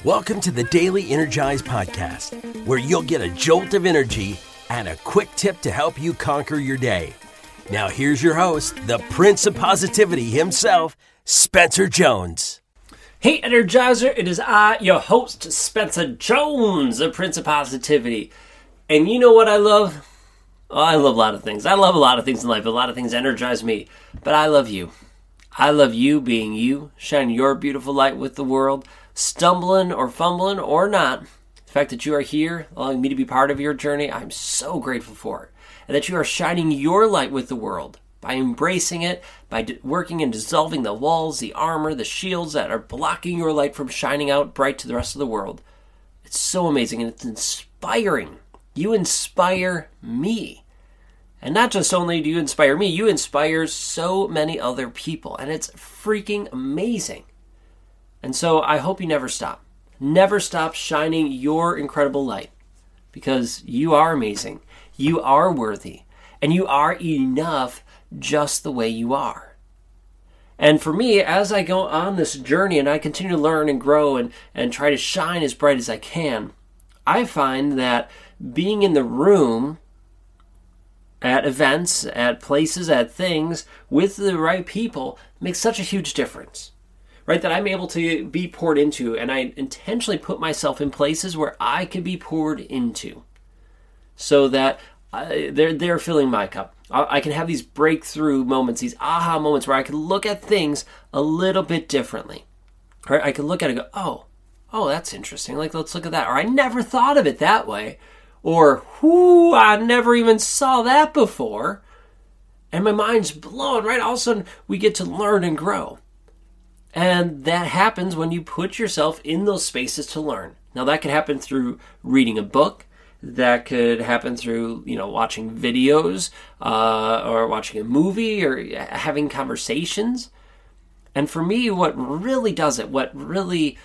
Welcome to the Daily Energize Podcast, where you'll get a jolt of energy and a quick tip to help you conquer your day. Now here's your host, the Prince of Positivity himself, Spencer Jones. Hey Energizer, it is I, your host, Spencer Jones, the Prince of Positivity. And you know what I love? Oh, I love a lot of things. I love a lot of things in life. A lot of things energize me. But I love you. I love you being you, shining your beautiful light with the world, stumbling or fumbling or not. The fact that you are here, allowing me to be part of your journey, I'm so grateful for it. And that you are shining your light with the world by embracing it, by working and dissolving the walls, the armor, the shields that are blocking your light from shining out bright to the rest of the world. It's so amazing and it's inspiring. You inspire me. And not just only do you inspire me, you inspire so many other people. And it's freaking amazing. And so I hope you never stop. Never stop shining your incredible light. Because you are amazing. You are worthy. And you are enough just the way you are. And for me, as I go on this journey and I continue to learn and grow and try to shine as bright as I can, I find that being in the room at events, at places, at things, with the right people makes such a huge difference, right? That I'm able to be poured into, and I intentionally put myself in places where I can be poured into so that they're filling my cup. I can have these breakthrough moments, these aha moments where I can look at things a little bit differently, right? I can look at it and go, oh, that's interesting. Like, let's look at that. Or I never thought of it that way. Or, I never even saw that before. And my mind's blown, right? All of a sudden, we get to learn and grow. And that happens when you put yourself in those spaces to learn. Now, that could happen through reading a book. That could happen through, watching videos or watching a movie or having conversations. And for me, what really does it, what really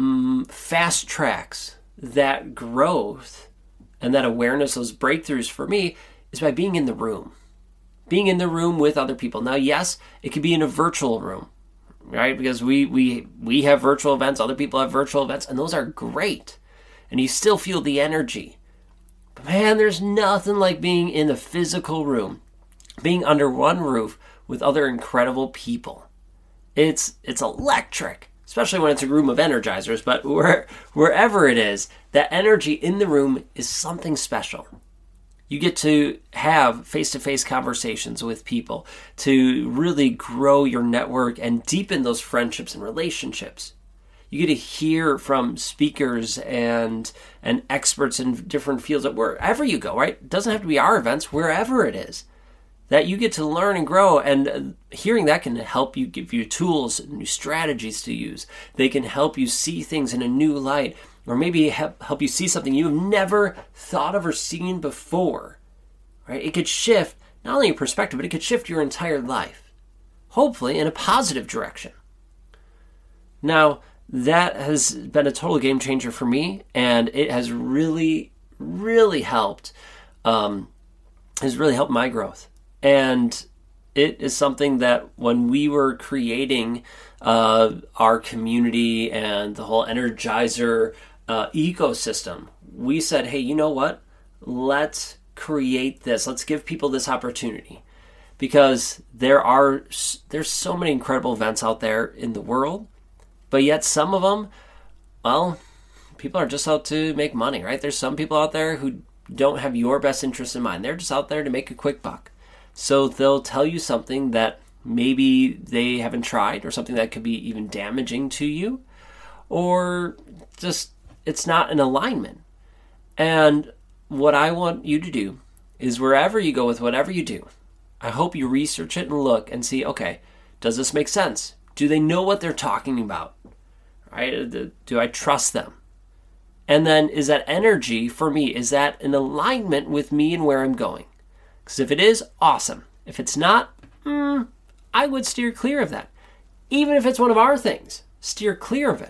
fast tracks that growth and that awareness, those breakthroughs for me, is by being in the room. Being in the room with other people. Now, yes, it could be in a virtual room, right? Because we have virtual events, other people have virtual events, and those are great. And you still feel the energy. But man, there's nothing like being in the physical room. Being under one roof with other incredible people. It's electric. Especially when it's a room of energizers, but wherever it is, that energy in the room is something special. You get to have face-to-face conversations with people to really grow your network and deepen those friendships and relationships. You get to hear from speakers and experts in different fields wherever you go, right? It doesn't have to be our events, wherever it is. That you get to learn and grow, and hearing that can help you, give you tools, new strategies to use. They can help you see things in a new light, or maybe help you see something you've never thought of or seen before. Right? It could shift not only your perspective, but it could shift your entire life, hopefully in a positive direction. Now, that has been a total game changer for me, and it has really, really helped. Has really helped my growth. And it is something that when we were creating our community and the whole Energizer ecosystem, we said, hey, you know what? Let's create this. Let's give people this opportunity. Because there's so many incredible events out there in the world, but yet some of them, well, people are just out to make money, right? There's some people out there who don't have your best interest in mind. They're just out there to make a quick buck. So they'll tell you something that maybe they haven't tried, or something that could be even damaging to you, or just it's not in alignment. And what I want you to do is, wherever you go with whatever you do, I hope you research it and look and see, okay, does this make sense? Do they know what they're talking about? Right? Do I trust them? And then, is that energy for me, is that in alignment with me and where I'm going? Because if it is, awesome. If it's not, I would steer clear of that. Even if it's one of our things, steer clear of it.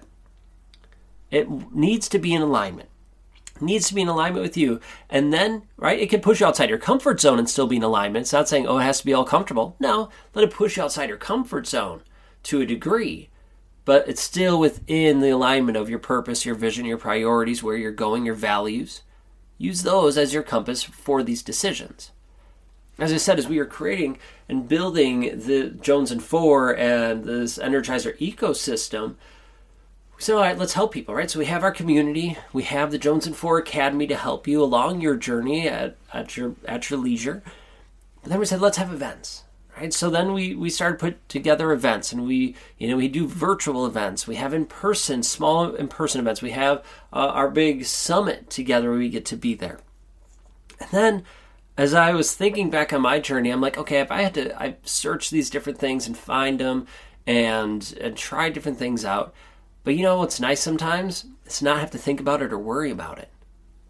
It needs to be in alignment. It needs to be in alignment with you. And then, right, it can push you outside your comfort zone and still be in alignment. It's not saying, it has to be all comfortable. No, let it push you outside your comfort zone to a degree. but it's still within the alignment of your purpose, your vision, your priorities, where you're going, your values. Use those as your compass for these decisions. As I said, as we are creating and building the Jones and Four and this Energizer ecosystem, we said, all right, let's help people, right? So we have our community, we have the Jones and Four Academy to help you along your journey at your leisure. And then we said, let's have events, right? So then we started put together events, and we do virtual events. We have small in-person events. We have our big summit together where we get to be there. And then as I was thinking back on my journey, I'm like, okay, if I search these different things and find them and try different things out. But you know what's nice sometimes? It's not have to think about it or worry about it.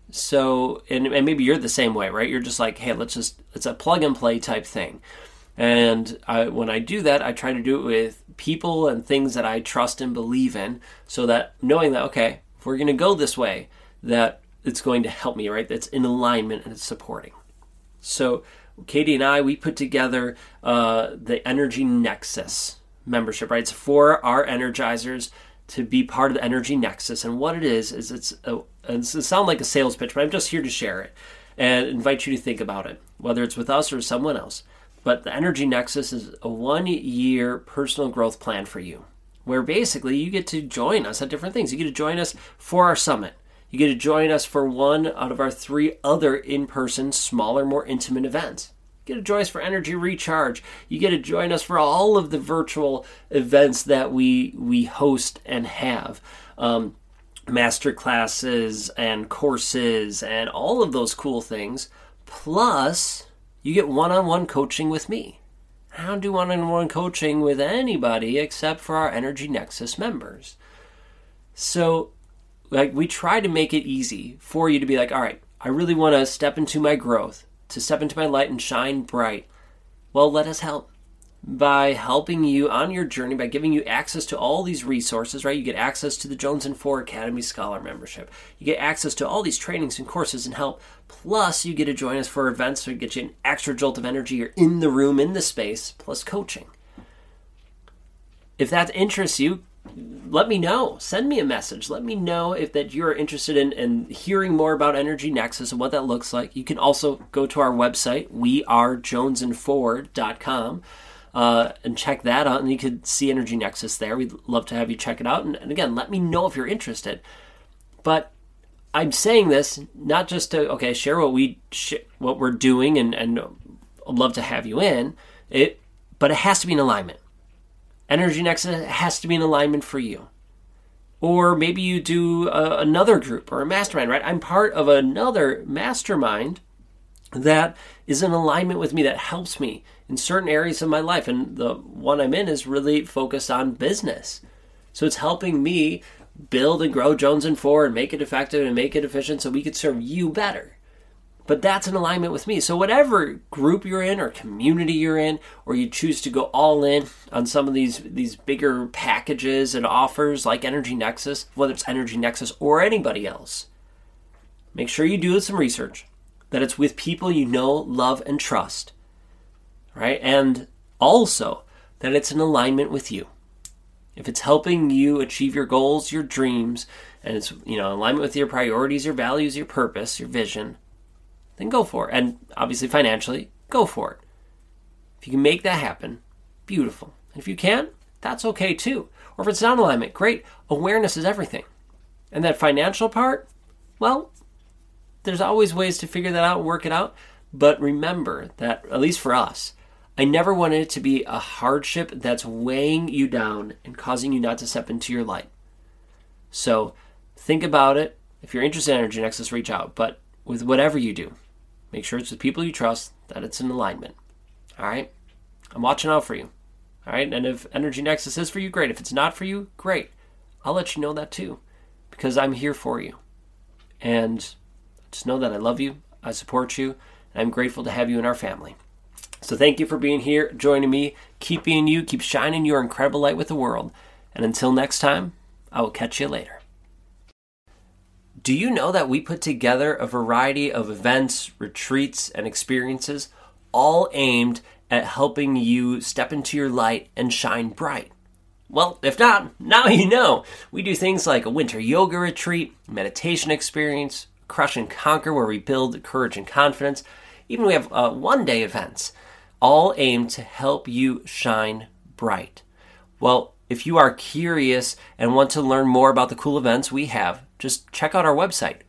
So, and maybe you're the same way, right? You're just like, hey, it's a plug and play type thing. And when I do that, I try to do it with people and things that I trust and believe in, so that knowing that, okay, if we're going to go this way, that it's going to help me, right? That's in alignment and it's supporting. So Katie and I, we put together the Energy Nexus membership, right? It's for our energizers to be part of the Energy Nexus. And what it is it sounds like a sales pitch, but I'm just here to share it and invite you to think about it, whether it's with us or someone else. But the Energy Nexus is a 1-year personal growth plan for you, where basically you get to join us at different things. You get to join us for our summit. You get to join us for one out of our 3 other in-person, smaller, more intimate events. You get to join us for Energy Recharge. You get to join us for all of the virtual events that we host and have. Master classes and courses and all of those cool things. Plus, you get one-on-one coaching with me. I don't do one-on-one coaching with anybody except for our Energy Nexus members. So, we try to make it easy for you to be like, all right, I really want to step into my growth, to step into my light and shine bright. Well, let us help by helping you on your journey, by giving you access to all these resources, right? You get access to the Jones and Four Academy Scholar membership. You get access to all these trainings and courses and help. Plus, you get to join us for events, so you get you an extra jolt of energy. You're in the room, in the space, plus coaching. If that interests you, let me know. Send me a message. Let me know if that you're interested in hearing more about Energy Nexus and what that looks like. You can also go to our website, wearejonesandfour.com, and check that out, and you can see Energy Nexus there. We'd love to have you check it out. And again, let me know if you're interested. But I'm saying this not just to, share what we're doing, and I'd love to have you in it, but it has to be in alignment. Energy Nexus has to be in alignment for you. Or maybe you do another group or a mastermind, right? I'm part of another mastermind that is in alignment with me, that helps me in certain areas of my life. And the one I'm in is really focused on business. So it's helping me build and grow Jones and Four and make it effective and make it efficient so we could serve you better. But that's in alignment with me. So whatever group you're in or community you're in, or you choose to go all in on some of these bigger packages and offers like Energy Nexus, whether it's Energy Nexus or anybody else, make sure you do some research, that it's with people you know, love, and trust, right? And also that it's in alignment with you. If it's helping you achieve your goals, your dreams, and it's in alignment with your priorities, your values, your purpose, your vision, then go for it. And obviously financially, go for it. If you can make that happen, beautiful. And if you can't, that's okay too. Or if it's not alignment, great. Awareness is everything. And that financial part, well, there's always ways to figure that out and work it out. But remember that, at least for us, I never wanted it to be a hardship that's weighing you down and causing you not to step into your light. So think about it. If you're interested in Energy Nexus, reach out. But with whatever you do, make sure it's with people you trust, that it's in alignment. All right? I'm watching out for you. All right? And if Energy Nexus is for you, great. If it's not for you, great. I'll let you know that too, because I'm here for you. And just know that I love you, I support you, and I'm grateful to have you in our family. So thank you for being here, joining me. Keep being you, keep shining your incredible light with the world. And until next time, I will catch you later. Do you know that we put together a variety of events, retreats, and experiences, all aimed at helping you step into your light and shine bright? Well, if not, now you know. We do things like a winter yoga retreat, meditation experience, Crush and Conquer, where we build courage and confidence. Even we have one-day events, all aimed to help you shine bright. Well, if you are curious and want to learn more about the cool events we have, just check out our website,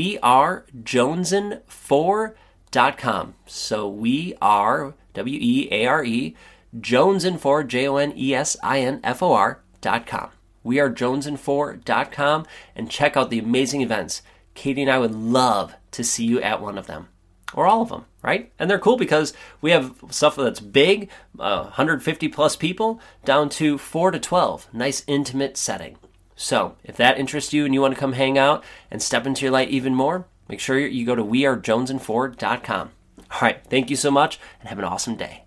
wearejonesin4.com. So we are, W-E-A-R-E, Jonesin4, Jonesinfor.com. We are Jonesin4.com, and check out the amazing events. Katie and I would love to see you at one of them, or all of them, right? And they're cool because we have stuff that's big, 150 plus people, down to 4 to 12. Nice intimate setting. So if that interests you and you want to come hang out and step into your light even more, make sure you go to wearejonesin4.com. All right, thank you so much, and have an awesome day.